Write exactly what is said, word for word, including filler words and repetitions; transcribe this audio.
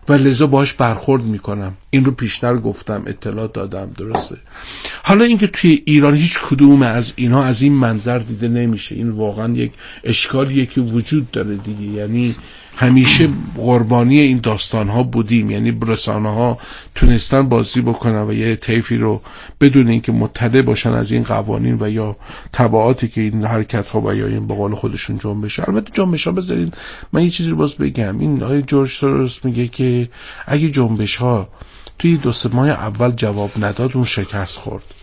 و لذا باهاش برخورد میکنم. این رو پیشتر گفتم، اطلاع دادم، درسته. حالا اینکه توی ایران هیچ کدوم از اینا از این منظر دیده نمیشه، این واقعا یک اشکالیه که وجود داره دیگه. یعنی همیشه قربانی این داستان ها بودیم، یعنی رسانه ها تونستن بازی بکنن و یه طیفی رو بدون اینکه مطلع باشن از این قوانین و یا تبعاتی که این حرکت ها و یا این به قول خودشون جنبش. البته جنبش ها بذارین من یه چیزی رو باز بگم، این آقای جورج سوروس میگه که اگه جنبش ها توی دو سه ماه اول جواب نداد اون شکست خورد.